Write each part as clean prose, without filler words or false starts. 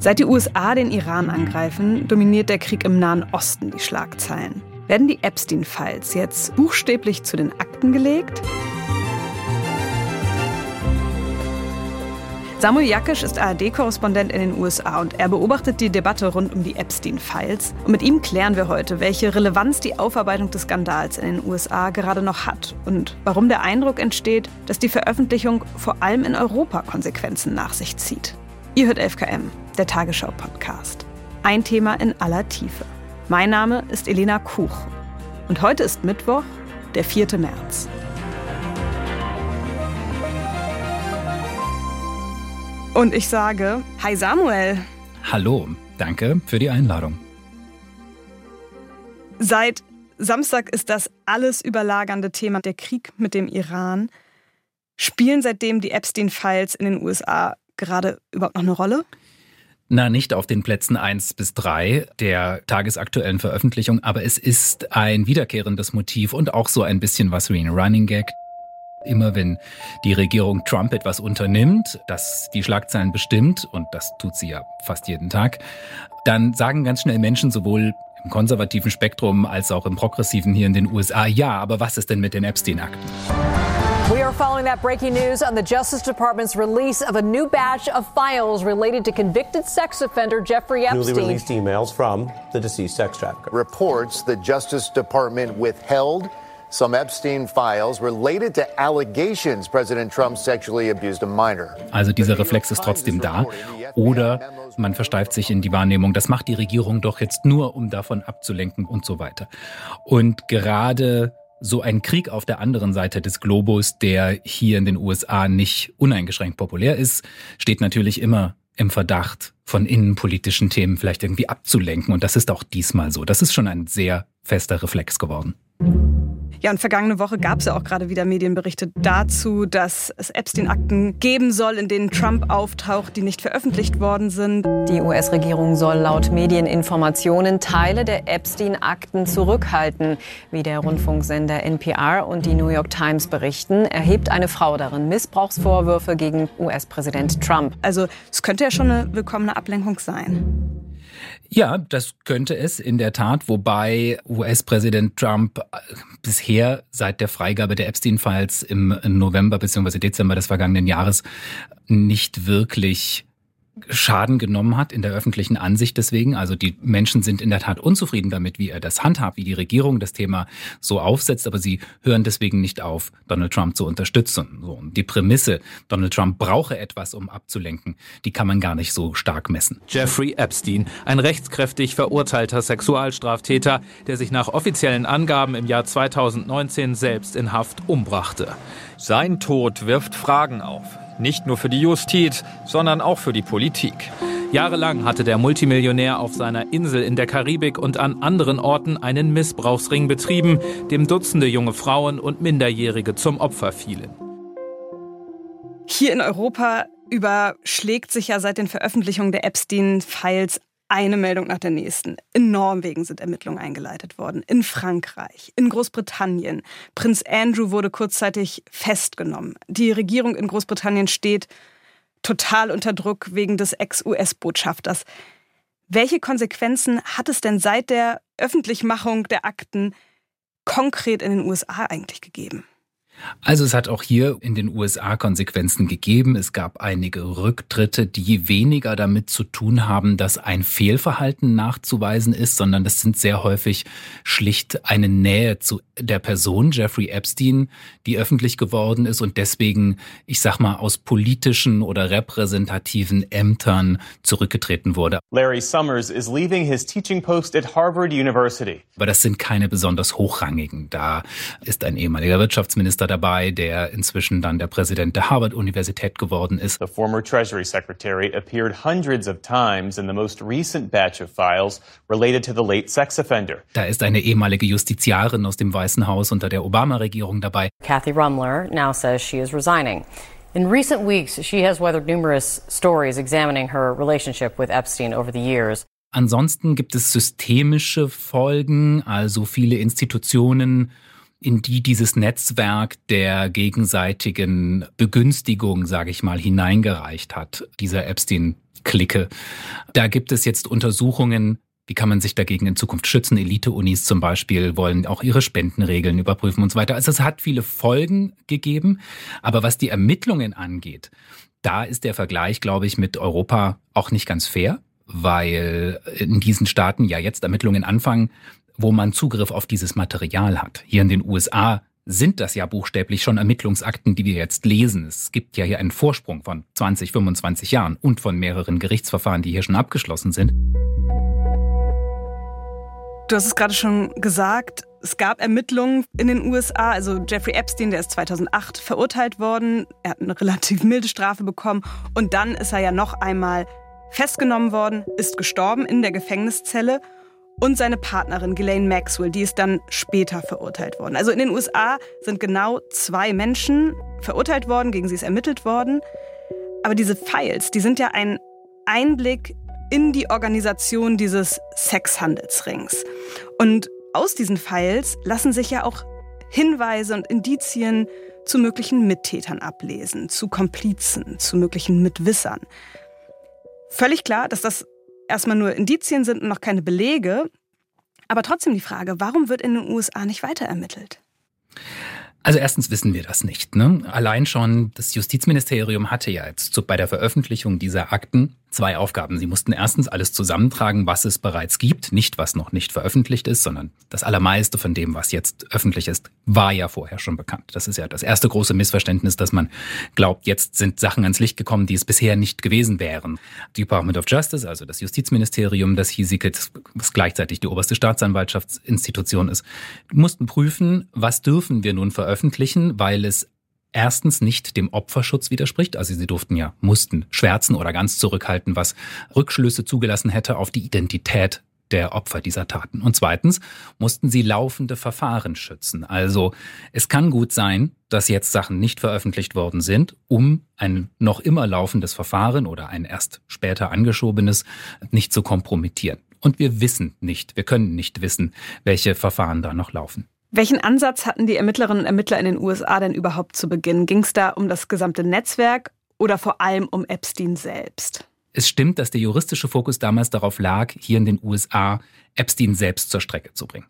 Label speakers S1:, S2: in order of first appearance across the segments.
S1: Seit die USA den Iran angreifen, dominiert der Krieg im Nahen Osten die Schlagzeilen. Werden die Epstein-Files jetzt buchstäblich zu den Akten gelegt? Samuel Jakisch ist ARD-Korrespondent in den USA und er beobachtet die Debatte rund um die Epstein-Files. Und mit ihm klären wir heute, welche Relevanz die Aufarbeitung des Skandals in den USA gerade noch hat und warum der Eindruck entsteht, dass die Veröffentlichung vor allem in Europa Konsequenzen nach sich zieht. Ihr hört 11KM, der Tagesschau-Podcast. Ein Thema in aller Tiefe. Mein Name ist Elena Kuch und heute ist Mittwoch, der 4. März. Und ich sage, hi Samuel.
S2: Hallo, danke für die Einladung.
S1: Seit Samstag ist das alles überlagernde Thema der Krieg mit dem Iran. Spielen seitdem die Epstein-Files in den USA gerade überhaupt noch eine Rolle?
S2: Na, nicht auf den Plätzen 1 bis 3 der tagesaktuellen Veröffentlichung, aber es ist ein wiederkehrendes Motiv und auch so ein bisschen was wie ein Running Gag. Immer wenn die Regierung Trump etwas unternimmt, das die Schlagzeilen bestimmt, und das tut sie ja fast jeden Tag, dann sagen ganz schnell Menschen sowohl im konservativen Spektrum als auch im progressiven hier in den USA, ja, aber was ist denn mit den Epstein-Akten?
S3: We are following that breaking news on the Justice Department's release of a new batch of files related to convicted sex offender Jeffrey Epstein.
S4: Newly released emails from the deceased sex trafficker.
S5: Reports the Justice Department withheld some Epstein files related to allegations President Trump sexually abused a minor.
S2: Also dieser Reflex ist trotzdem da. Oder man versteift sich in die Wahrnehmung, das macht die Regierung doch jetzt nur, um davon abzulenken und so weiter. Und gerade so ein Krieg auf der anderen Seite des Globus, der hier in den USA nicht uneingeschränkt populär ist, steht natürlich immer im Verdacht, von innenpolitischen Themen vielleicht irgendwie abzulenken. Und das ist auch diesmal so. Das ist schon ein sehr fester Reflex geworden.
S1: Ja, und vergangene Woche gab es ja auch gerade wieder Medienberichte dazu, dass es Epstein-Akten geben soll, in denen Trump auftaucht, die nicht veröffentlicht worden sind.
S3: Die US-Regierung soll laut Medieninformationen Teile der Epstein-Akten zurückhalten. Wie der Rundfunksender NPR und die New York Times berichten, erhebt eine Frau darin Missbrauchsvorwürfe gegen US-Präsident Trump.
S1: Also es könnte ja schon eine willkommene Ablenkung sein.
S2: Ja, das könnte es in der Tat, wobei US-Präsident Trump bisher seit der Freigabe der Epstein-Files im November bzw. Dezember des vergangenen Jahres nicht wirklich Schaden genommen hat in der öffentlichen Ansicht deswegen. Also die Menschen sind in der Tat unzufrieden damit, wie er das handhabt, wie die Regierung das Thema so aufsetzt, aber sie hören deswegen nicht auf, Donald Trump zu unterstützen. So, und die Prämisse, Donald Trump brauche etwas, um abzulenken, die kann man gar nicht so stark messen.
S6: Jeffrey Epstein, ein rechtskräftig verurteilter Sexualstraftäter, der sich nach offiziellen Angaben im Jahr 2019 selbst in Haft umbrachte.
S7: Sein Tod wirft Fragen auf. Nicht nur für die Justiz, sondern auch für die Politik.
S6: Jahrelang hatte der Multimillionär auf seiner Insel in der Karibik und an anderen Orten einen Missbrauchsring betrieben, dem Dutzende junge Frauen und Minderjährige zum Opfer fielen.
S1: Hier in Europa überschlägt sich ja seit den Veröffentlichungen der Epstein-Files eine Meldung nach der nächsten. In Norwegen sind Ermittlungen eingeleitet worden, in Frankreich, in Großbritannien. Prinz Andrew wurde kurzzeitig festgenommen. Die Regierung in Großbritannien steht total unter Druck wegen des Ex-US-Botschafters. Welche Konsequenzen hat es denn seit der Öffentlichmachung der Akten konkret in den USA eigentlich gegeben?
S2: Also es hat auch hier in den USA Konsequenzen gegeben. Es gab einige Rücktritte, die weniger damit zu tun haben, dass ein Fehlverhalten nachzuweisen ist, sondern das sind sehr häufig schlicht eine Nähe zu der Person Jeffrey Epstein, die öffentlich geworden ist und deswegen, ich sag mal, aus politischen oder repräsentativen Ämtern zurückgetreten wurde.
S8: Larry Summers is leaving his teaching post at Harvard University.
S2: Aber das sind keine besonders hochrangigen. Da ist ein ehemaliger Wirtschaftsminister dabei, der inzwischen dann der Präsident der Harvard-Universität geworden ist.
S8: The former Treasury Secretary appeared hundreds of times in the most recent batch of files related to the late sex offender.
S2: Da ist eine ehemalige Justiziarin aus dem Weißen Haus unter der Obama-Regierung dabei.
S9: Kathy Rumler now says she is resigning. In recent weeks, she has weathered numerous stories examining her relationship with Epstein over the years.
S2: Ansonsten gibt es systemische Folgen, also viele Institutionen in die dieses Netzwerk der gegenseitigen Begünstigung, sage ich mal, hineingereicht hat, dieser Epstein-Clique. Da gibt es jetzt Untersuchungen, wie kann man sich dagegen in Zukunft schützen? Elite-Unis zum Beispiel wollen auch ihre Spendenregeln überprüfen und so weiter. Also es hat viele Folgen gegeben. Aber was die Ermittlungen angeht, da ist der Vergleich, glaube ich, mit Europa auch nicht ganz fair, weil in diesen Staaten ja jetzt Ermittlungen anfangen, wo man Zugriff auf dieses Material hat. Hier in den USA sind das ja buchstäblich schon Ermittlungsakten, die wir jetzt lesen. Es gibt ja hier einen Vorsprung von 20, 25 Jahren und von mehreren Gerichtsverfahren, die hier schon abgeschlossen sind.
S1: Du hast es gerade schon gesagt, es gab Ermittlungen in den USA. Also Jeffrey Epstein, der ist 2008 verurteilt worden. Er hat eine relativ milde Strafe bekommen. Und dann ist er ja noch einmal festgenommen worden, ist gestorben in der Gefängniszelle. Und seine Partnerin Ghislaine Maxwell, die ist dann später verurteilt worden. Also in den USA sind genau 2 Menschen verurteilt worden, gegen sie ist ermittelt worden. Aber diese Files, die sind ja ein Einblick in die Organisation dieses Sexhandelsrings. Und aus diesen Files lassen sich ja auch Hinweise und Indizien zu möglichen Mittätern ablesen, zu Komplizen, zu möglichen Mitwissern. Völlig klar, dass das erstmal nur Indizien sind und noch keine Belege. Aber trotzdem die Frage, warum wird in den USA nicht weiter ermittelt?
S2: Also erstens wissen wir das nicht, ne? Allein schon das Justizministerium hatte ja jetzt bei der Veröffentlichung dieser Akten 2 Aufgaben. Sie mussten erstens alles zusammentragen, was es bereits gibt, nicht was noch nicht veröffentlicht ist, sondern das Allermeiste von dem, was jetzt öffentlich ist, war ja vorher schon bekannt. Das ist ja das erste große Missverständnis, dass man glaubt, jetzt sind Sachen ans Licht gekommen, die es bisher nicht gewesen wären. Die Department of Justice, also das Justizministerium, das hiesige, was gleichzeitig die oberste Staatsanwaltschaftsinstitution ist, mussten prüfen, was dürfen wir nun veröffentlichen, weil es erstens nicht dem Opferschutz widerspricht. Also sie mussten schwärzen oder ganz zurückhalten, was Rückschlüsse zugelassen hätte auf die Identität der Opfer dieser Taten. Und zweitens mussten sie laufende Verfahren schützen. Also es kann gut sein, dass jetzt Sachen nicht veröffentlicht worden sind, um ein noch immer laufendes Verfahren oder ein erst später angeschobenes nicht zu kompromittieren. Und wir können nicht wissen, welche Verfahren da noch laufen.
S1: Welchen Ansatz hatten die Ermittlerinnen und Ermittler in den USA denn überhaupt zu Beginn? Ging es da um das gesamte Netzwerk oder vor allem um Epstein selbst?
S2: Es stimmt, dass der juristische Fokus damals darauf lag, hier in den USA Epstein selbst zur Strecke zu bringen.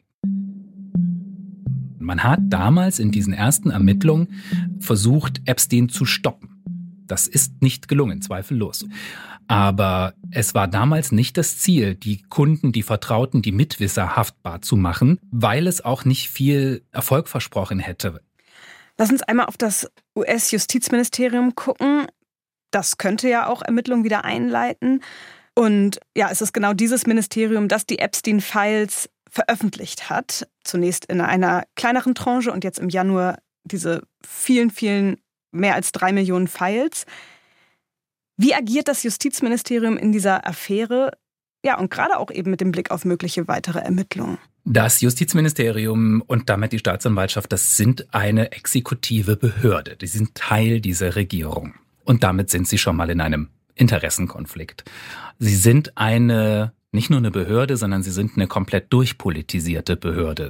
S2: Man hat damals in diesen ersten Ermittlungen versucht, Epstein zu stoppen. Das ist nicht gelungen, zweifellos. Aber es war damals nicht das Ziel, die Kunden, die Vertrauten, die Mitwisser haftbar zu machen, weil es auch nicht viel Erfolg versprochen hätte.
S1: Lass uns einmal auf das US-Justizministerium gucken. Das könnte ja auch Ermittlungen wieder einleiten. Und ja, es ist genau dieses Ministerium, das die Epstein-Files veröffentlicht hat. Zunächst in einer kleineren Tranche und jetzt im Januar diese vielen, mehr als 3 Millionen Files. Wie agiert das Justizministerium in dieser Affäre? Ja, und gerade auch eben mit dem Blick auf mögliche weitere Ermittlungen.
S2: Das Justizministerium und damit die Staatsanwaltschaft, das sind eine exekutive Behörde. Die sind Teil dieser Regierung. Und damit sind sie schon mal in einem Interessenkonflikt. Sie sind nicht nur eine Behörde, sondern sie sind eine komplett durchpolitisierte Behörde.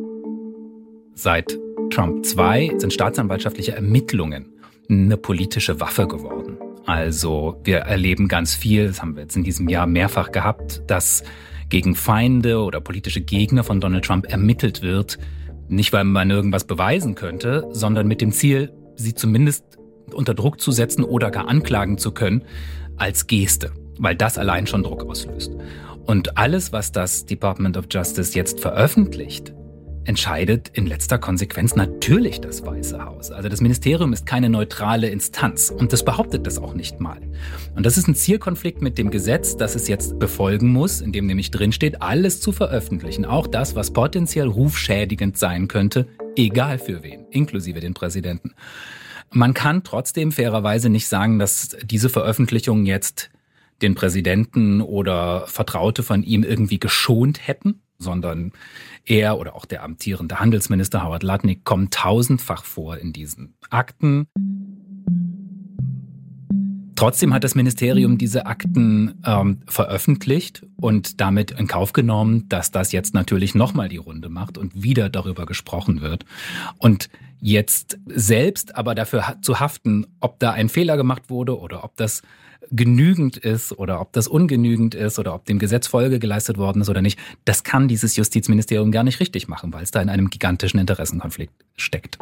S2: Seit Trump 2 sind staatsanwaltschaftliche Ermittlungen eine politische Waffe geworden. Also wir erleben ganz viel, das haben wir jetzt in diesem Jahr mehrfach gehabt, dass gegen Feinde oder politische Gegner von Donald Trump ermittelt wird. Nicht, weil man irgendwas beweisen könnte, sondern mit dem Ziel, sie zumindest unter Druck zu setzen oder gar anklagen zu können als Geste, weil das allein schon Druck auslöst. Und alles, was das Department of Justice jetzt veröffentlicht, entscheidet in letzter Konsequenz natürlich das Weiße Haus. Also das Ministerium ist keine neutrale Instanz und das behauptet das auch nicht mal. Und das ist ein Zielkonflikt mit dem Gesetz, das es jetzt befolgen muss, in dem nämlich drinsteht, alles zu veröffentlichen, auch das, was potenziell rufschädigend sein könnte, egal für wen, inklusive den Präsidenten. Man kann trotzdem fairerweise nicht sagen, dass diese Veröffentlichungen jetzt den Präsidenten oder Vertraute von ihm irgendwie geschont hätten, sondern er oder auch der amtierende Handelsminister Howard Lutnick kommen tausendfach vor in diesen Akten. Trotzdem hat das Ministerium diese Akten veröffentlicht und damit in Kauf genommen, dass das jetzt natürlich nochmal die Runde macht und wieder darüber gesprochen wird. Und jetzt selbst aber dafür zu haften, ob da ein Fehler gemacht wurde oder ob das genügend ist oder ob das ungenügend ist oder ob dem Gesetz Folge geleistet worden ist oder nicht, das kann dieses Justizministerium gar nicht richtig machen, weil es da in einem gigantischen Interessenkonflikt steckt.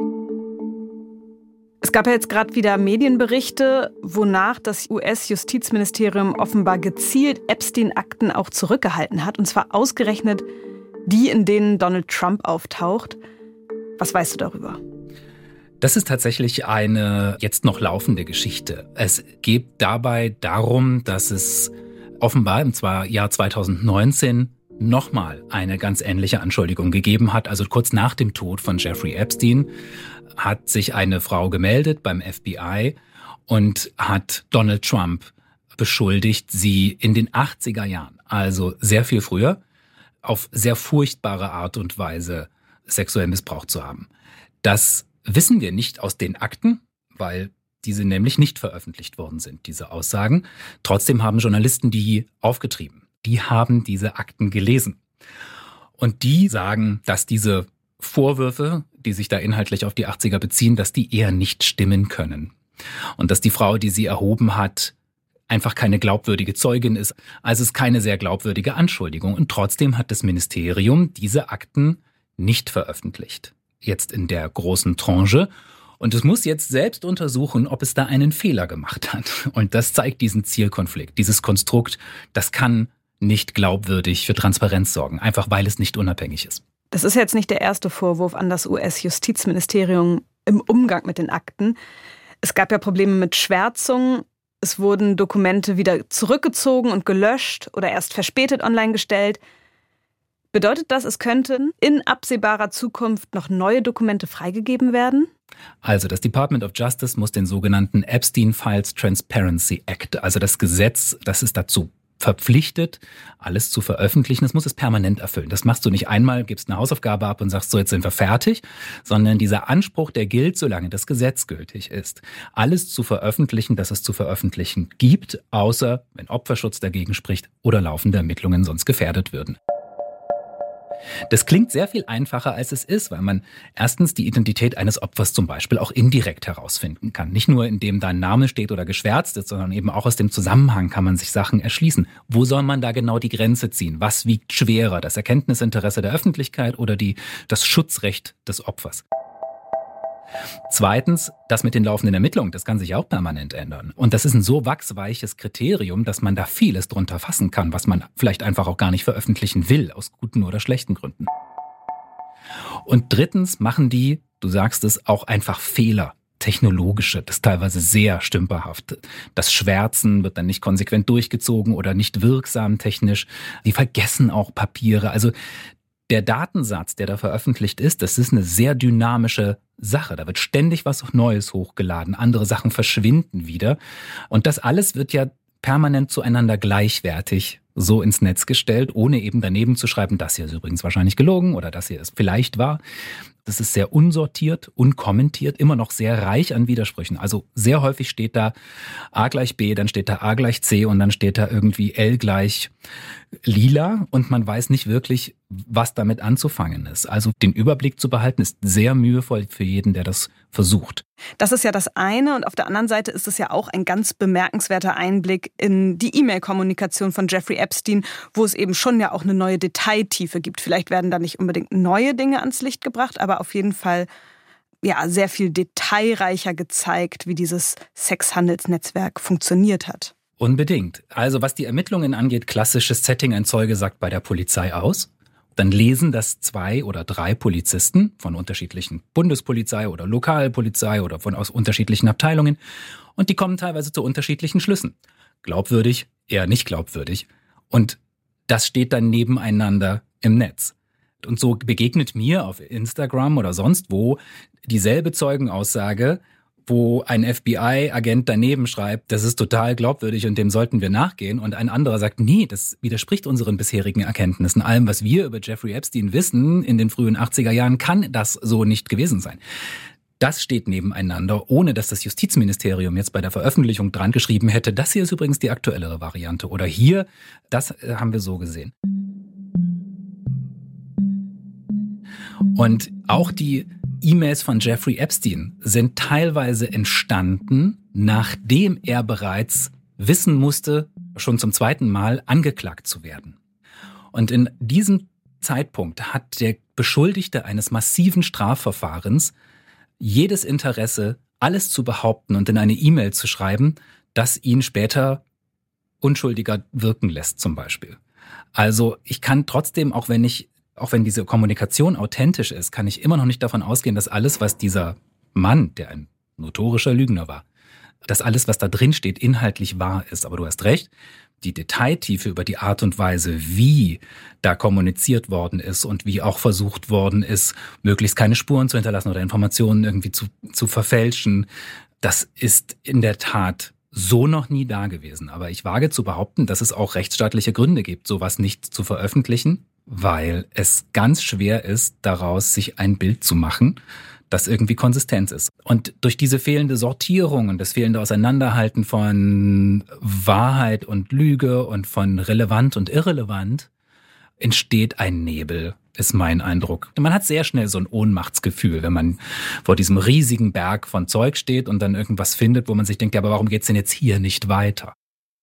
S1: Es gab ja jetzt gerade wieder Medienberichte, wonach das US-Justizministerium offenbar gezielt Epstein-Akten auch zurückgehalten hat, und zwar ausgerechnet die, in denen Donald Trump auftaucht. Was weißt du darüber?
S2: Das ist tatsächlich eine jetzt noch laufende Geschichte. Es geht dabei darum, dass es offenbar im Jahr 2019 nochmal eine ganz ähnliche Anschuldigung gegeben hat. Also kurz nach dem Tod von Jeffrey Epstein hat sich eine Frau gemeldet beim FBI und hat Donald Trump beschuldigt, sie in den 80er Jahren, also sehr viel früher, auf sehr furchtbare Art und Weise sexuell missbraucht zu haben. Das wissen wir nicht aus den Akten, weil diese nämlich nicht veröffentlicht worden sind, diese Aussagen. Trotzdem haben Journalisten die aufgetrieben. Die haben diese Akten gelesen. Und die sagen, dass diese Vorwürfe, die sich da inhaltlich auf die 80er beziehen, dass die eher nicht stimmen können. Und dass die Frau, die sie erhoben hat, einfach keine glaubwürdige Zeugin ist. Also es ist keine sehr glaubwürdige Anschuldigung. Und trotzdem hat das Ministerium diese Akten nicht veröffentlicht. Jetzt in der großen Tranche. Und es muss jetzt selbst untersuchen, ob es da einen Fehler gemacht hat. Und das zeigt diesen Zielkonflikt, dieses Konstrukt. Das kann nicht glaubwürdig für Transparenz sorgen, einfach weil es nicht unabhängig ist.
S1: Das ist jetzt nicht der erste Vorwurf an das US-Justizministerium im Umgang mit den Akten. Es gab ja Probleme mit Schwärzung. Es wurden Dokumente wieder zurückgezogen und gelöscht oder erst verspätet online gestellt. Bedeutet das, es könnten in absehbarer Zukunft noch neue Dokumente freigegeben werden?
S2: Also das Department of Justice muss den sogenannten Epstein Files Transparency Act, also das Gesetz, das ist dazu verpflichtet, alles zu veröffentlichen. Das muss es permanent erfüllen. Das machst du nicht einmal, gibst eine Hausaufgabe ab und sagst, so, jetzt sind wir fertig, sondern dieser Anspruch, der gilt, solange das Gesetz gültig ist. Alles zu veröffentlichen, das es zu veröffentlichen gibt, außer wenn Opferschutz dagegen spricht oder laufende Ermittlungen sonst gefährdet würden. Das klingt sehr viel einfacher, als es ist, weil man erstens die Identität eines Opfers zum Beispiel auch indirekt herausfinden kann. Nicht nur, indem dein Name steht oder geschwärzt ist, sondern eben auch aus dem Zusammenhang kann man sich Sachen erschließen. Wo soll man da genau die Grenze ziehen? Was wiegt schwerer? Das Erkenntnisinteresse der Öffentlichkeit oder das Schutzrecht des Opfers? Zweitens, das mit den laufenden Ermittlungen, das kann sich auch permanent ändern. Und das ist ein so wachsweiches Kriterium, dass man da vieles drunter fassen kann, was man vielleicht einfach auch gar nicht veröffentlichen will, aus guten oder schlechten Gründen. Und drittens machen die, du sagst es, auch einfach Fehler. Technologische, das ist teilweise sehr stümperhaft. Das Schwärzen wird dann nicht konsequent durchgezogen oder nicht wirksam technisch. Die vergessen auch Papiere. Also der Datensatz, der da veröffentlicht ist, das ist eine sehr dynamische Sache. Da wird ständig was Neues hochgeladen, andere Sachen verschwinden wieder. Und das alles wird ja permanent zueinander gleichwertig so ins Netz gestellt, ohne eben daneben zu schreiben, das hier ist übrigens wahrscheinlich gelogen oder das hier ist vielleicht wahr. Das ist sehr unsortiert, unkommentiert, immer noch sehr reich an Widersprüchen. Also sehr häufig steht da A gleich B, dann steht da A gleich C und dann steht da irgendwie L gleich lila und man weiß nicht wirklich, was damit anzufangen ist. Also den Überblick zu behalten ist sehr mühevoll für jeden, der das versucht.
S1: Das ist ja das eine und auf der anderen Seite ist es ja auch ein ganz bemerkenswerter Einblick in die E-Mail-Kommunikation von Jeffrey Epstein, wo es eben schon ja auch eine neue Detailtiefe gibt. Vielleicht werden da nicht unbedingt neue Dinge ans Licht gebracht, aber auf jeden Fall ja sehr viel detailreicher gezeigt, wie dieses Sexhandelsnetzwerk funktioniert hat.
S2: Unbedingt. Also was die Ermittlungen angeht, klassisches Setting, ein Zeuge sagt bei der Polizei aus. Dann lesen das 2 oder 3 Polizisten von unterschiedlichen Bundespolizei oder Lokalpolizei oder aus unterschiedlichen Abteilungen. Und die kommen teilweise zu unterschiedlichen Schlüssen. Glaubwürdig, eher nicht glaubwürdig. Und das steht dann nebeneinander im Netz. Und so begegnet mir auf Instagram oder sonst wo dieselbe Zeugenaussage, wo ein FBI-Agent daneben schreibt, das ist total glaubwürdig und dem sollten wir nachgehen. Und ein anderer sagt, nee, das widerspricht unseren bisherigen Erkenntnissen. Allem, was wir über Jeffrey Epstein wissen, in den frühen 80er Jahren kann das so nicht gewesen sein. Das steht nebeneinander, ohne dass das Justizministerium jetzt bei der Veröffentlichung dran geschrieben hätte, das hier ist übrigens die aktuellere Variante oder hier, das haben wir so gesehen. Und auch die E-Mails von Jeffrey Epstein sind teilweise entstanden, nachdem er bereits wissen musste, schon zum zweiten Mal angeklagt zu werden. Und in diesem Zeitpunkt hat der Beschuldigte eines massiven Strafverfahrens jedes Interesse, alles zu behaupten und in eine E-Mail zu schreiben, das ihn später unschuldiger wirken lässt zum Beispiel. Also ich kann trotzdem, auch wenn diese Kommunikation authentisch ist, kann ich immer noch nicht davon ausgehen, dass alles, was dieser Mann, der ein notorischer Lügner war, dass alles, was da drin steht, inhaltlich wahr ist. Aber du hast recht, die Detailtiefe über die Art und Weise, wie da kommuniziert worden ist und wie auch versucht worden ist, möglichst keine Spuren zu hinterlassen oder Informationen irgendwie zu verfälschen, das ist in der Tat so noch nie da gewesen. Aber ich wage zu behaupten, dass es auch rechtsstaatliche Gründe gibt, sowas nicht zu veröffentlichen, weil es ganz schwer ist, daraus sich ein Bild zu machen, das irgendwie konsistent ist. Und durch diese fehlende Sortierung und das fehlende Auseinanderhalten von Wahrheit und Lüge und von relevant und irrelevant entsteht ein Nebel, ist mein Eindruck. Man hat sehr schnell so ein Ohnmachtsgefühl, wenn man vor diesem riesigen Berg von Zeug steht und dann irgendwas findet, wo man sich denkt, ja, aber warum geht's denn jetzt hier nicht weiter?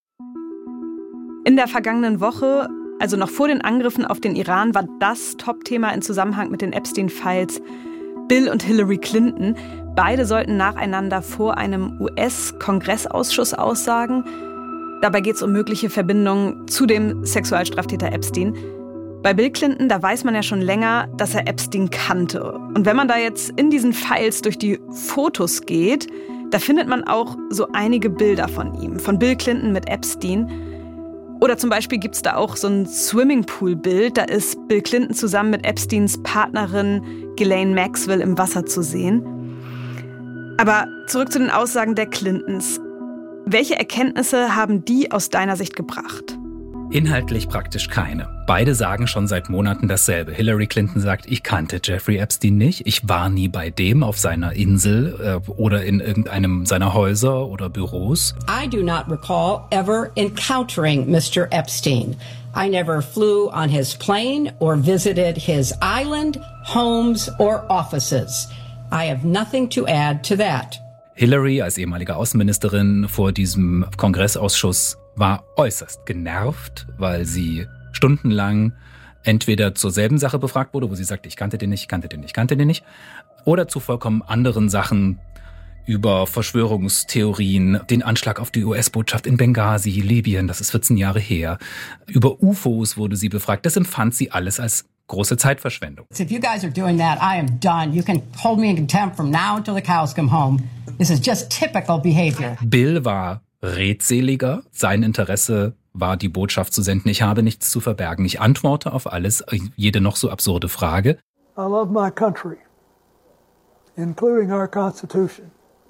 S1: In der vergangenen Woche, also noch vor den Angriffen auf den Iran, war das Topthema in Zusammenhang mit den Epstein-Files Bill und Hillary Clinton. Beide sollten nacheinander vor einem US-Kongressausschuss aussagen. Dabei geht es um mögliche Verbindungen zu dem Sexualstraftäter Epstein. Bei Bill Clinton, da weiß man ja schon länger, dass er Epstein kannte. Und wenn man da jetzt in diesen Files durch die Fotos geht, da findet man auch so einige Bilder von ihm, von Bill Clinton mit Epstein. Oder zum Beispiel gibt es da auch so ein Swimmingpool-Bild. Da ist Bill Clinton zusammen mit Epsteins Partnerin Ghislaine Maxwell im Wasser zu sehen. Aber zurück zu den Aussagen der Clintons. Welche Erkenntnisse haben die aus deiner Sicht gebracht?
S2: Inhaltlich praktisch keine. Beide sagen schon seit Monaten dasselbe. Hillary Clinton sagt, ich kannte Jeffrey Epstein nicht. Ich war nie bei dem auf seiner Insel oder in irgendeinem seiner Häuser oder Büros.
S10: I do not recall ever encountering Mr. Epstein. I never flew on his plane or visited his island, homes or offices. I have nothing to add to that.
S2: Hillary als ehemalige Außenministerin vor diesem Kongressausschuss war äußerst genervt, weil sie stundenlang entweder zur selben Sache befragt wurde, wo sie sagte, ich kannte den nicht, oder zu vollkommen anderen Sachen über Verschwörungstheorien, den Anschlag auf die US-Botschaft in Benghazi, Libyen, das ist 14 Jahre her. Über UFOs wurde sie befragt. Das empfand sie alles als große Zeitverschwendung.
S10: If you guys are doing that, I am done. You can hold me in contempt from now until the cows come home. This is just typical behavior.
S2: Bill war redseliger. Sein Interesse war, die Botschaft zu senden, ich habe nichts zu verbergen. Ich antworte auf alles, jede noch so absurde Frage.
S11: I love my country, including our Constitution.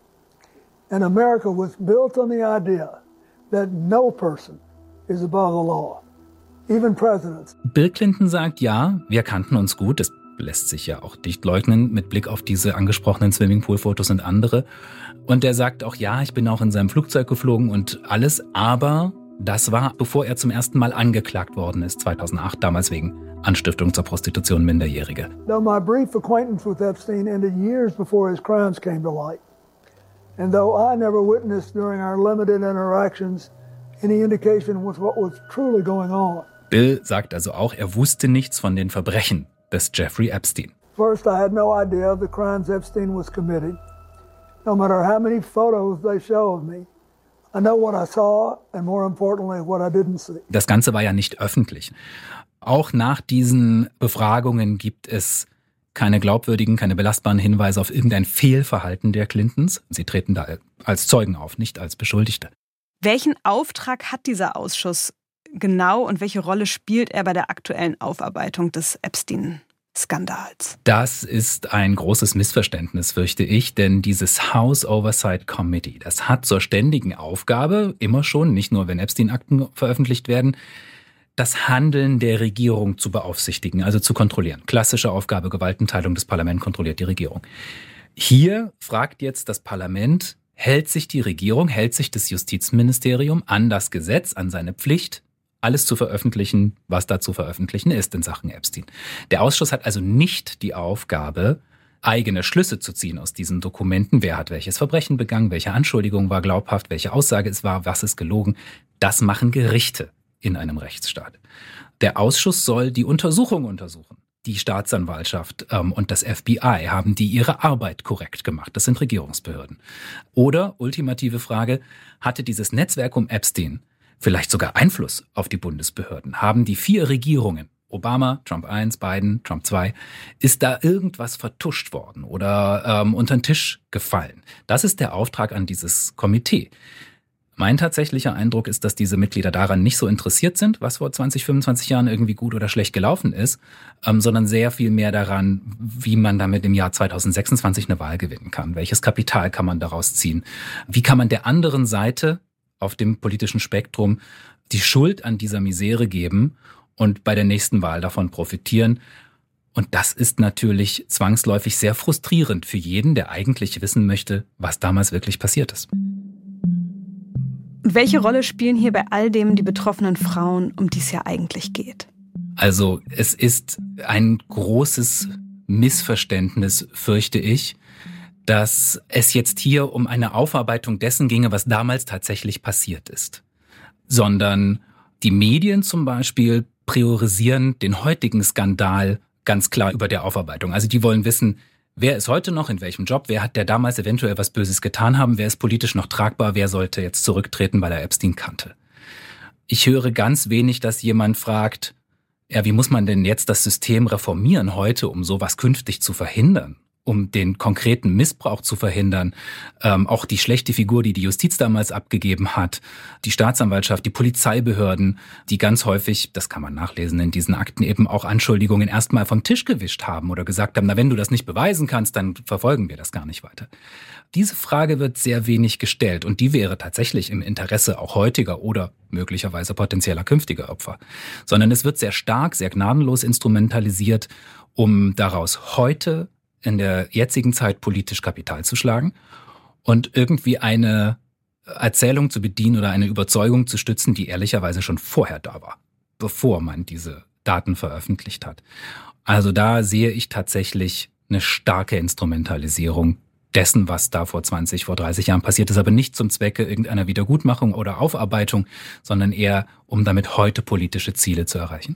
S11: And America was built on the idea that no person is above the law, even presidents.
S2: Bill Clinton sagt, ja, wir kannten uns gut. Das lässt sich ja auch nicht leugnen mit Blick auf diese angesprochenen Swimmingpool-Fotos und andere. Und er sagt auch, ja, ich bin auch in seinem Flugzeug geflogen und alles, aber das war, bevor er zum ersten Mal angeklagt worden ist, 2008, damals wegen Anstiftung zur Prostitution Minderjährige.
S11: Though my brief acquaintance with Epstein ended years before his crimes came to light, and though I never witnessed during our limited interactions any indication with what was truly going on.
S2: Bill sagt also auch, er wusste nichts von den Verbrechen des Jeffrey Epstein.
S11: First, I had no idea of the crimes Epstein was committing. No matter how many photos they show of me, I know what I saw and more importantly what I didn't see.
S2: Das Ganze war ja nicht öffentlich. Auch nach diesen Befragungen gibt es keine glaubwürdigen, keine belastbaren Hinweise auf irgendein Fehlverhalten der Clintons. Sie treten da als Zeugen auf, nicht als Beschuldigte.
S1: Welchen Auftrag hat dieser Ausschuss genau und welche Rolle spielt er bei der aktuellen Aufarbeitung des Epstein-Skandals?
S2: Das ist ein großes Missverständnis, fürchte ich, denn dieses House Oversight Committee, das hat zur ständigen Aufgabe, immer schon, nicht nur wenn Epstein-Akten veröffentlicht werden, das Handeln der Regierung zu beaufsichtigen, also zu kontrollieren. Klassische Aufgabe, Gewaltenteilung, das Parlament kontrolliert die Regierung. Hier fragt jetzt das Parlament, hält sich die Regierung, hält sich das Justizministerium an das Gesetz, an seine Pflicht, alles zu veröffentlichen, was da zu veröffentlichen ist in Sachen Epstein. Der Ausschuss hat also nicht die Aufgabe, eigene Schlüsse zu ziehen aus diesen Dokumenten. Wer hat welches Verbrechen begangen, welche Anschuldigung war glaubhaft, welche Aussage es war, was ist gelogen. Das machen Gerichte in einem Rechtsstaat. Der Ausschuss soll die Untersuchung untersuchen. Die Staatsanwaltschaft und das FBI, haben die ihre Arbeit korrekt gemacht? Das sind Regierungsbehörden. Oder, ultimative Frage, hatte dieses Netzwerk um Epstein vielleicht sogar Einfluss auf die Bundesbehörden? Haben die 4 Regierungen, Obama, Trump 1, Biden, Trump 2, ist da irgendwas vertuscht worden oder unter den Tisch gefallen? Das ist der Auftrag an dieses Komitee. Mein tatsächlicher Eindruck ist, dass diese Mitglieder daran nicht so interessiert sind, was vor 20, 25 Jahren irgendwie gut oder schlecht gelaufen ist, sondern sehr viel mehr daran, wie man damit im Jahr 2026 eine Wahl gewinnen kann. Welches Kapital kann man daraus ziehen? Wie kann man der anderen Seite auf dem politischen Spektrum die Schuld an dieser Misere geben und bei der nächsten Wahl davon profitieren? Und das ist natürlich zwangsläufig sehr frustrierend für jeden, der eigentlich wissen möchte, was damals wirklich passiert ist.
S1: Welche Rolle spielen hier bei all dem die betroffenen Frauen, um die es ja eigentlich geht?
S2: Also es ist ein großes Missverständnis, fürchte ich, dass es jetzt hier um eine Aufarbeitung dessen ginge, was damals tatsächlich passiert ist. Sondern die Medien zum Beispiel priorisieren den heutigen Skandal ganz klar über der Aufarbeitung. Also die wollen wissen, wer ist heute noch in welchem Job? Wer hat der damals eventuell was Böses getan haben? Wer ist politisch noch tragbar? Wer sollte jetzt zurücktreten, weil er Epstein kannte? Ich höre ganz wenig, dass jemand fragt, ja, wie muss man denn jetzt das System reformieren heute, um sowas künftig zu verhindern? Um den konkreten Missbrauch zu verhindern, auch die schlechte Figur, die die Justiz damals abgegeben hat, die Staatsanwaltschaft, die Polizeibehörden, die ganz häufig, das kann man nachlesen in diesen Akten, eben auch Anschuldigungen erstmal vom Tisch gewischt haben oder gesagt haben, na, wenn du das nicht beweisen kannst, dann verfolgen wir das gar nicht weiter. Diese Frage wird sehr wenig gestellt und die wäre tatsächlich im Interesse auch heutiger oder möglicherweise potenzieller künftiger Opfer. Sondern es wird sehr stark, sehr gnadenlos instrumentalisiert, um daraus heute in der jetzigen Zeit politisch Kapital zu schlagen und irgendwie eine Erzählung zu bedienen oder eine Überzeugung zu stützen, die ehrlicherweise schon vorher da war, bevor man diese Daten veröffentlicht hat. Also da sehe ich tatsächlich eine starke Instrumentalisierung dessen, was da vor 20, vor 30 Jahren passiert ist, aber nicht zum Zwecke irgendeiner Wiedergutmachung oder Aufarbeitung, sondern eher, um damit heute politische Ziele zu erreichen.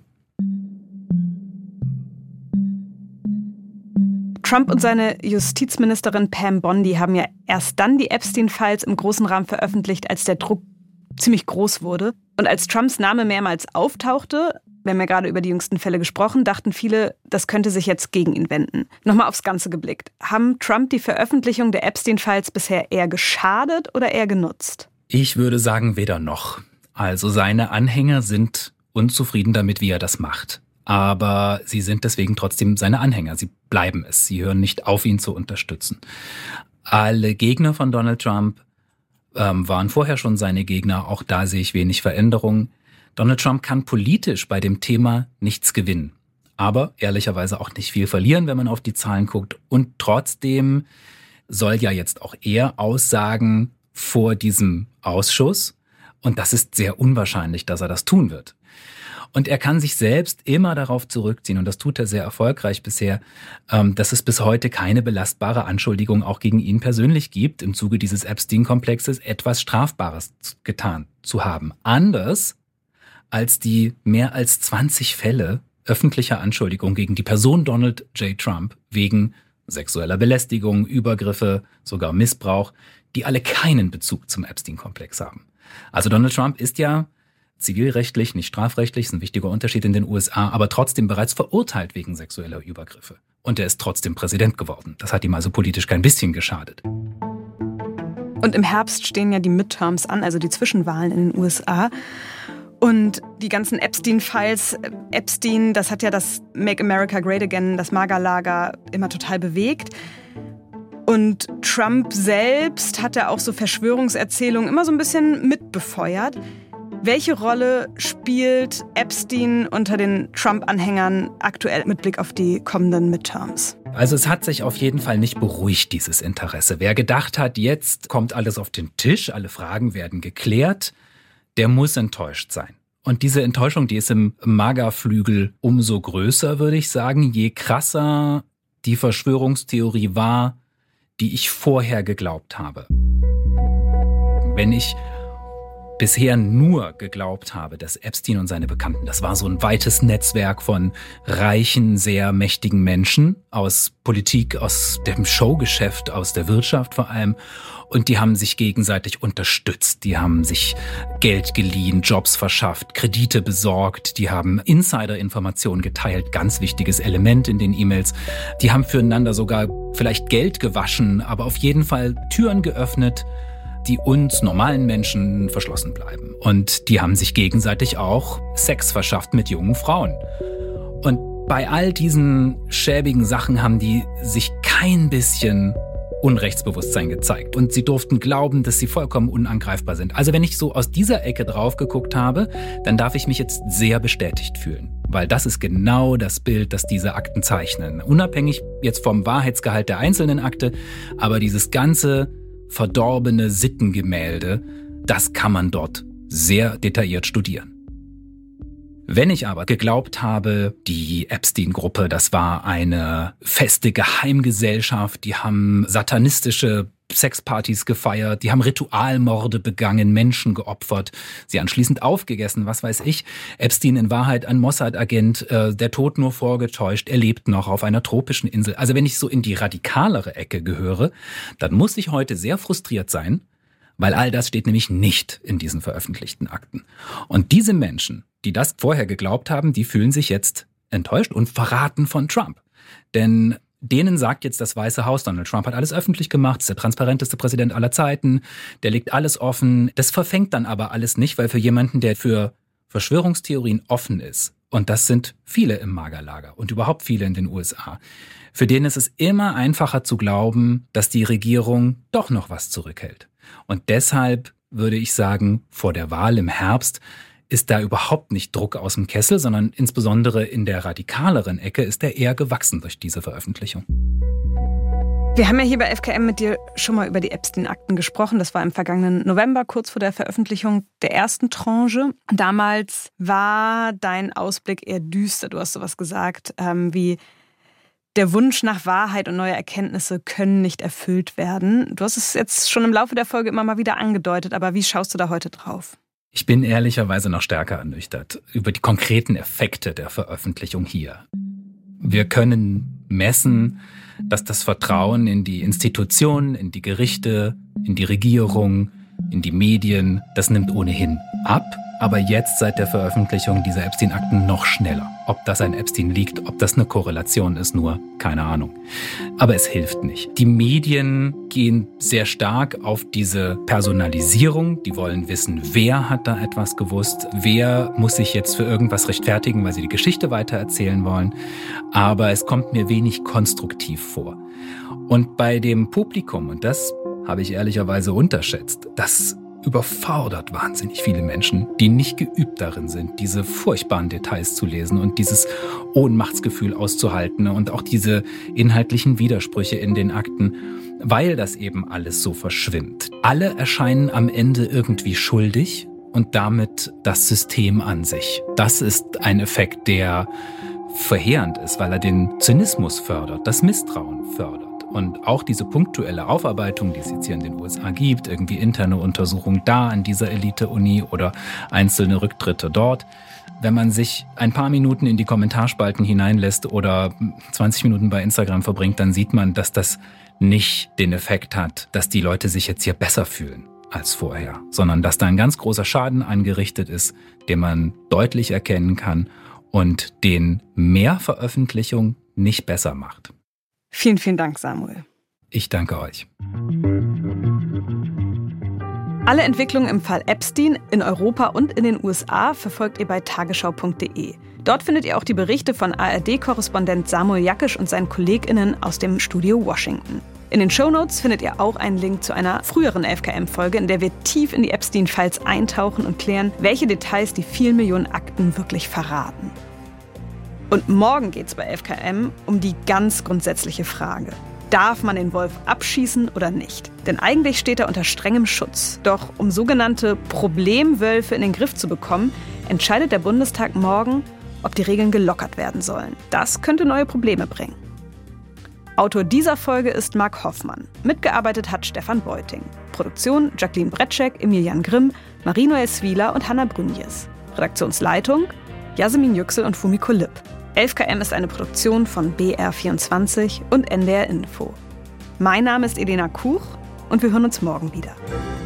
S1: Trump und seine Justizministerin Pam Bondi haben ja erst dann die Epstein-Files im großen Rahmen veröffentlicht, als der Druck ziemlich groß wurde. Und als Trumps Name mehrmals auftauchte, wir haben ja gerade über die jüngsten Fälle gesprochen, dachten viele, das könnte sich jetzt gegen ihn wenden. Nochmal aufs Ganze geblickt. Haben Trump die Veröffentlichung der Epstein-Files bisher eher geschadet oder eher genutzt?
S2: Ich würde sagen, weder noch. Also seine Anhänger sind unzufrieden damit, wie er das macht. Aber sie sind deswegen trotzdem seine Anhänger. Sie bleiben es. Sie hören nicht auf, ihn zu unterstützen. Alle Gegner von Donald Trump waren vorher schon seine Gegner. Auch da sehe ich wenig Veränderung. Donald Trump kann politisch bei dem Thema nichts gewinnen. Aber ehrlicherweise auch nicht viel verlieren, wenn man auf die Zahlen guckt. Und trotzdem soll ja jetzt auch er aussagen vor diesem Ausschuss. Und das ist sehr unwahrscheinlich, dass er das tun wird. Und er kann sich selbst immer darauf zurückziehen, und das tut er sehr erfolgreich bisher, dass es bis heute keine belastbare Anschuldigung auch gegen ihn persönlich gibt, im Zuge dieses Epstein-Komplexes etwas Strafbares getan zu haben. Anders als die mehr als 20 Fälle öffentlicher Anschuldigung gegen die Person Donald J. Trump wegen sexueller Belästigung, Übergriffe, sogar Missbrauch, die alle keinen Bezug zum Epstein-Komplex haben. Also Donald Trump ist ja zivilrechtlich, nicht strafrechtlich, ist ein wichtiger Unterschied in den USA, aber trotzdem bereits verurteilt wegen sexueller Übergriffe. Und er ist trotzdem Präsident geworden. Das hat ihm also politisch kein bisschen geschadet.
S1: Und im Herbst stehen ja die Midterms an, also die Zwischenwahlen in den USA. Und die ganzen Epstein-Files, Epstein, das hat ja das Make America Great Again, das MAGA-Lager immer total bewegt. Und Trump selbst hat ja auch so Verschwörungserzählungen immer so ein bisschen mitbefeuert. Welche Rolle spielt Epstein unter den Trump-Anhängern aktuell mit Blick auf die kommenden Midterms?
S2: Also es hat sich auf jeden Fall nicht beruhigt, dieses Interesse. Wer gedacht hat, jetzt kommt alles auf den Tisch, alle Fragen werden geklärt, der muss enttäuscht sein. Und diese Enttäuschung, die ist im MAGA-Flügel umso größer, würde ich sagen, je krasser die Verschwörungstheorie war, die ich vorher geglaubt habe. Wenn ich bisher nur geglaubt habe, dass Epstein und seine Bekannten, das war so ein weites Netzwerk von reichen, sehr mächtigen Menschen aus Politik, aus dem Showgeschäft, aus der Wirtschaft vor allem. Und die haben sich gegenseitig unterstützt, die haben sich Geld geliehen, Jobs verschafft, Kredite besorgt, die haben Insider-Informationen geteilt, ganz wichtiges Element in den E-Mails. Die haben füreinander sogar vielleicht Geld gewaschen, aber auf jeden Fall Türen geöffnet, die uns normalen Menschen verschlossen bleiben. Und die haben sich gegenseitig auch Sex verschafft mit jungen Frauen. Und bei all diesen schäbigen Sachen haben die sich kein bisschen Unrechtsbewusstsein gezeigt. Und sie durften glauben, dass sie vollkommen unangreifbar sind. Also wenn ich so aus dieser Ecke drauf geguckt habe, dann darf ich mich jetzt sehr bestätigt fühlen. Weil das ist genau das Bild, das diese Akten zeichnen. Unabhängig jetzt vom Wahrheitsgehalt der einzelnen Akte, aber dieses ganze verdorbene Sittengemälde, das kann man dort sehr detailliert studieren. Wenn ich aber geglaubt habe, die Epstein-Gruppe, das war eine feste Geheimgesellschaft, die haben satanistische Sexpartys gefeiert, die haben Ritualmorde begangen, Menschen geopfert, sie anschließend aufgegessen, was weiß ich. Epstein in Wahrheit ein Mossad-Agent, der Tod nur vorgetäuscht, er lebt noch auf einer tropischen Insel. Also wenn ich so in die radikalere Ecke gehöre, dann muss ich heute sehr frustriert sein, weil all das steht nämlich nicht in diesen veröffentlichten Akten. Und diese Menschen, die das vorher geglaubt haben, die fühlen sich jetzt enttäuscht und verraten von Trump. Denn denen sagt jetzt das Weiße Haus, Donald Trump hat alles öffentlich gemacht, ist der transparenteste Präsident aller Zeiten, der legt alles offen. Das verfängt dann aber alles nicht, weil für jemanden, der für Verschwörungstheorien offen ist, und das sind viele im MAGA-Lager und überhaupt viele in den USA, für denen ist es immer einfacher zu glauben, dass die Regierung doch noch was zurückhält. Und deshalb würde ich sagen, vor der Wahl im Herbst ist da überhaupt nicht Druck aus dem Kessel, sondern insbesondere in der radikaleren Ecke ist er eher gewachsen durch diese Veröffentlichung.
S1: Wir haben ja hier bei FKM mit dir schon mal über die Epstein-Akten gesprochen. Das war im vergangenen November, kurz vor der Veröffentlichung der ersten Tranche. Damals war dein Ausblick eher düster. Du hast sowas gesagt, wie der Wunsch nach Wahrheit und neue Erkenntnisse können nicht erfüllt werden. Du hast es jetzt schon im Laufe der Folge immer mal wieder angedeutet, aber wie schaust du da heute drauf?
S2: Ich bin ehrlicherweise noch stärker ernüchtert über die konkreten Effekte der Veröffentlichung hier. Wir können messen, dass das Vertrauen in die Institutionen, in die Gerichte, in die Regierung, in die Medien, das nimmt ohnehin ab. Aber jetzt seit der Veröffentlichung dieser Epstein-Akten noch schneller. Ob das ein Epstein liegt, ob das eine Korrelation ist, nur keine Ahnung. Aber es hilft nicht. Die Medien gehen sehr stark auf diese Personalisierung. Die wollen wissen, wer hat da etwas gewusst, wer muss sich jetzt für irgendwas rechtfertigen, weil sie die Geschichte weitererzählen wollen. Aber es kommt mir wenig konstruktiv vor. Und bei dem Publikum, und das habe ich ehrlicherweise unterschätzt, das überfordert wahnsinnig viele Menschen, die nicht geübt darin sind, diese furchtbaren Details zu lesen und dieses Ohnmachtsgefühl auszuhalten und auch diese inhaltlichen Widersprüche in den Akten, weil das eben alles so verschwimmt. Alle erscheinen am Ende irgendwie schuldig und damit das System an sich. Das ist ein Effekt, der verheerend ist, weil er den Zynismus fördert, das Misstrauen fördert. Und auch diese punktuelle Aufarbeitung, die es jetzt hier in den USA gibt, irgendwie interne Untersuchungen da an dieser Elite-Uni oder einzelne Rücktritte dort. Wenn man sich ein paar Minuten in die Kommentarspalten hineinlässt oder 20 Minuten bei Instagram verbringt, dann sieht man, dass das nicht den Effekt hat, dass die Leute sich jetzt hier besser fühlen als vorher, sondern dass da ein ganz großer Schaden angerichtet ist, den man deutlich erkennen kann und den mehr Veröffentlichung nicht besser macht.
S1: Vielen, vielen Dank, Samuel.
S2: Ich danke euch.
S1: Alle Entwicklungen im Fall Epstein in Europa und in den USA verfolgt ihr bei tagesschau.de. Dort findet ihr auch die Berichte von ARD-Korrespondent Samuel Jakisch und seinen KollegInnen aus dem Studio Washington. In den Shownotes findet ihr auch einen Link zu einer früheren 11KM-Folge, in der wir tief in die Epstein-Files eintauchen und klären, welche Details die vielen Millionen Akten wirklich verraten. Und morgen geht es bei 11KM um die ganz grundsätzliche Frage: Darf man den Wolf abschießen oder nicht? Denn eigentlich steht er unter strengem Schutz. Doch um sogenannte Problemwölfe in den Griff zu bekommen, entscheidet der Bundestag morgen, ob die Regeln gelockert werden sollen. Das könnte neue Probleme bringen. Autor dieser Folge ist Mark Hoffmann. Mitgearbeitet hat Stefan Beuting. Produktion Jacqueline Bretschek, Emilian Grimm, Marie-Noël Swieler und Hanna Brünjes. Redaktionsleitung Yasemin Yüksel und Fumiko Lipp. 11KM ist eine Produktion von BR24 und NDR Info. Mein Name ist Elena Kuch und wir hören uns morgen wieder.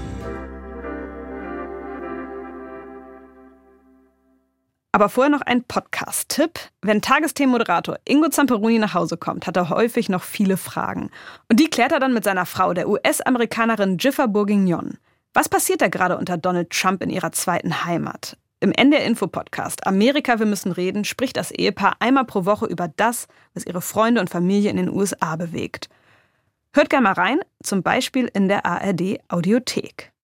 S1: Aber vorher noch ein Podcast-Tipp. Wenn Tagesthemenmoderator Ingo Zamperoni nach Hause kommt, hat er häufig noch viele Fragen. Und die klärt er dann mit seiner Frau, der US-Amerikanerin Jiffer Bourguignon. Was passiert da gerade unter Donald Trump in ihrer zweiten Heimat? Im NDR-Info-Podcast Amerika, wir müssen reden, spricht das Ehepaar einmal pro Woche über das, was ihre Freunde und Familie in den USA bewegt. Hört gerne mal rein, zum Beispiel in der ARD-Audiothek.